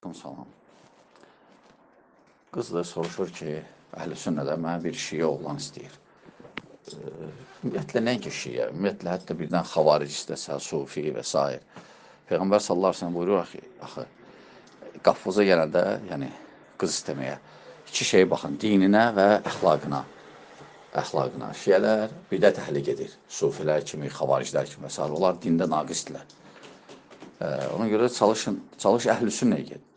Salam. Qız da soruşur ki, əhl-i sünnədə mənə bir şiə oğlan istəyir. Ümumiyyətlə, nəinki şiə, ümumiyyətlə, hətta birdən xavaric istəsə, sufi və s. Peyğəmbər sallallahu əleyhi və səlləm buyurur ki, axı, qapınıza gələndə, yəni qız istəməyə, iki şeyə baxın, dininə və əxlaqına. Şiələr bidət əhli gedir, sufilər kimi, xavariclər kimi və s. Onlar dində naqisdirlər. Ona görə çalış əhl-i sünnəyə get.